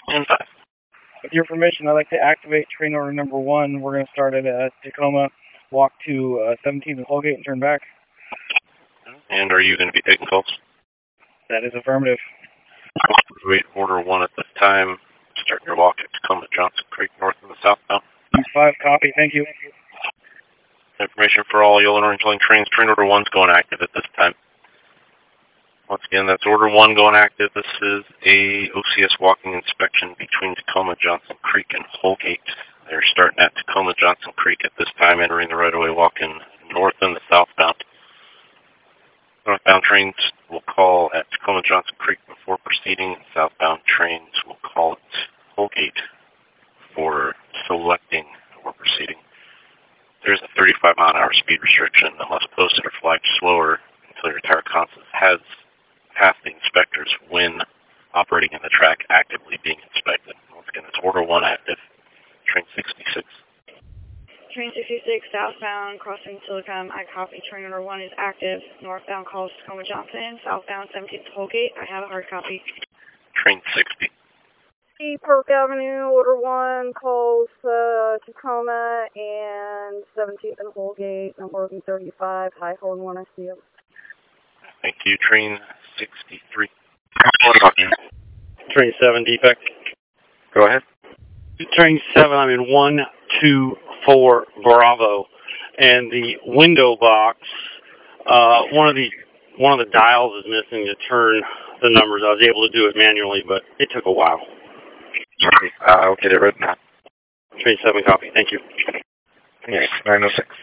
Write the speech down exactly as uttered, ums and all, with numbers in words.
And five. With your permission, I'd like to activate train order number one. We're going to start at uh, Tacoma, walk to uh, seventeenth and Colgate, and turn back. And are you going to be taking calls? That is affirmative. Wait, order one at this time. Start your walk at Tacoma Johnson Creek, north and the southbound. five, copy. Thank you. Information for all yellow and orange line trains. Train order one's going active at this time. Once again, that's order one going active. This is a O C S walking inspection between Tacoma Johnson Creek and Holgate. They're starting at Tacoma Johnson Creek at this time, entering the right-of-way walking north and the southbound. Northbound trains will call at Tacoma Johnson Creek before proceeding. Southbound trains will call at Holgate for selecting or proceeding. There's a thirty-five mile an hour speed restriction unless posted or flagged slower until your tire constant has passed the inspectors when operating in the track actively being inspected. Once again, it's order one active. Train sixty-six. Train sixty-six, southbound, crossing Silicon. I copy. Train order one is active. Northbound calls Tacoma Johnson. Southbound seventeenth Holgate. I have a hard copy. Train sixty. Park Avenue, order one calls uh, Tacoma and seventeenth and Holgate. I'm working thirty-five. High Horn one, I see you. Thank you. Train sixty-three. Train seven, defect. Go ahead. Train seven, I'm in one two four Bravo, and the window box, uh, one of the one of the dials is missing to turn the numbers. I was able to do it manually, but it took a while. Uh, I'll get it right now. Train seven, copy. Thank you. Yes, nine oh six.